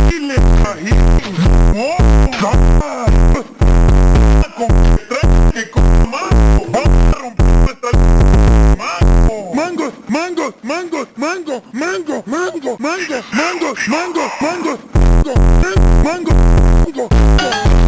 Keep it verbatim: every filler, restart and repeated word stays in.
Chile, Tajín, oh, con que trae que con mango, vamos a romper nuestra mango. Mango, mango, mango, mango, mango, mango, mango, mango, mango, mango, mango, mango, mango, mango.